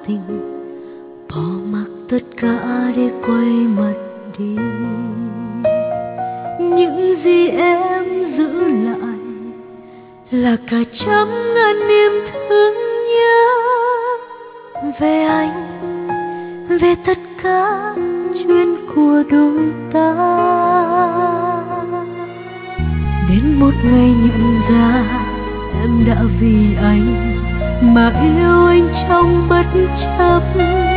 tình, bỏ mặc tất cả để quay mặt đi. Những gì em giữ lại là cả trăm ngàn niềm thương nhớ về anh, về tất cả chuyện của đôi ta. Đến một ngày nhận ra em đã vì anh mà yêu anh trong bất chấp.